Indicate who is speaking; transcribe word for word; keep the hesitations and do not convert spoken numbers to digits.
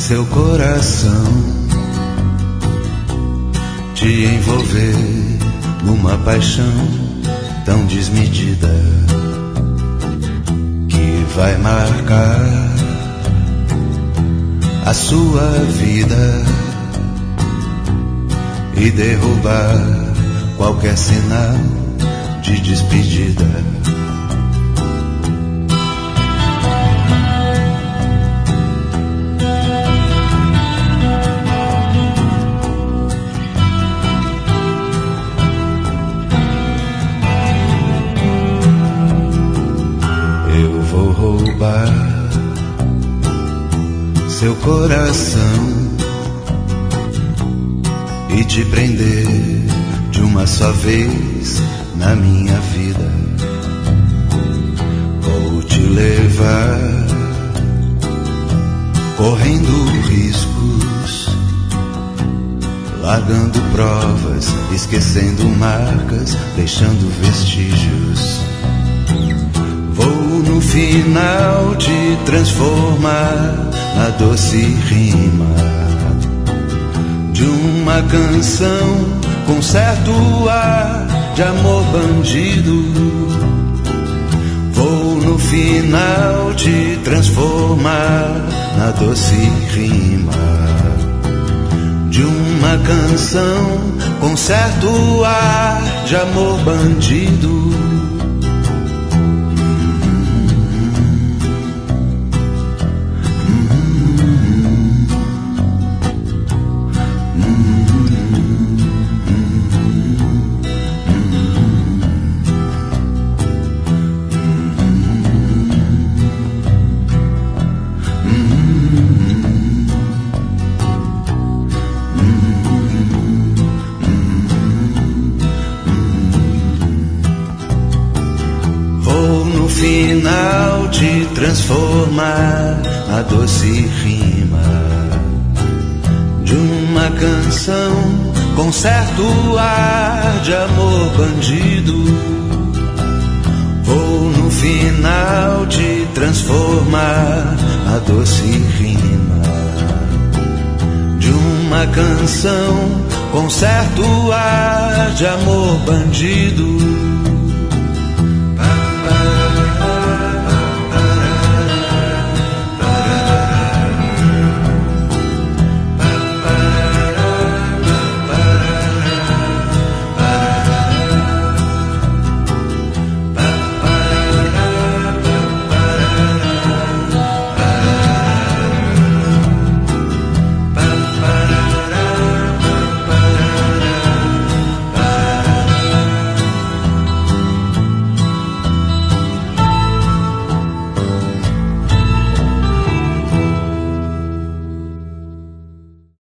Speaker 1: seu coração, te envolver numa paixão tão desmedida que vai marcar a sua vida e derrubar qualquer sinal de despedida. Eu vou roubar seu coração e te prender de uma só vez na minha vida. Vou te levar correndo riscos, largando provas, esquecendo marcas, deixando vestígios. Vou no final te transformar na doce rima de uma canção com certo ar de amor bandido. Vou no final te transformar na doce rima de uma canção com certo ar de amor bandido. Final te transformar na doce rima de uma canção com certo ar de amor bandido. Vou no final te transformar na doce rima de uma canção com certo ar de amor bandido.